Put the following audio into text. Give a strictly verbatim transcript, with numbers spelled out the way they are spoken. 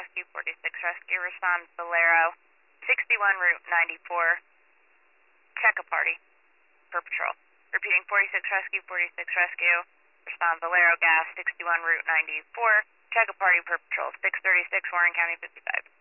Rescue, forty-six Rescue, respond Valero, sixty-one Route ninety-four, check a party per patrol. Repeating, forty-six Rescue, forty-six Rescue, respond Valero Gas, sixty-one Route ninety-four, check a party per patrol, six thirty-six Warren County fifty-five.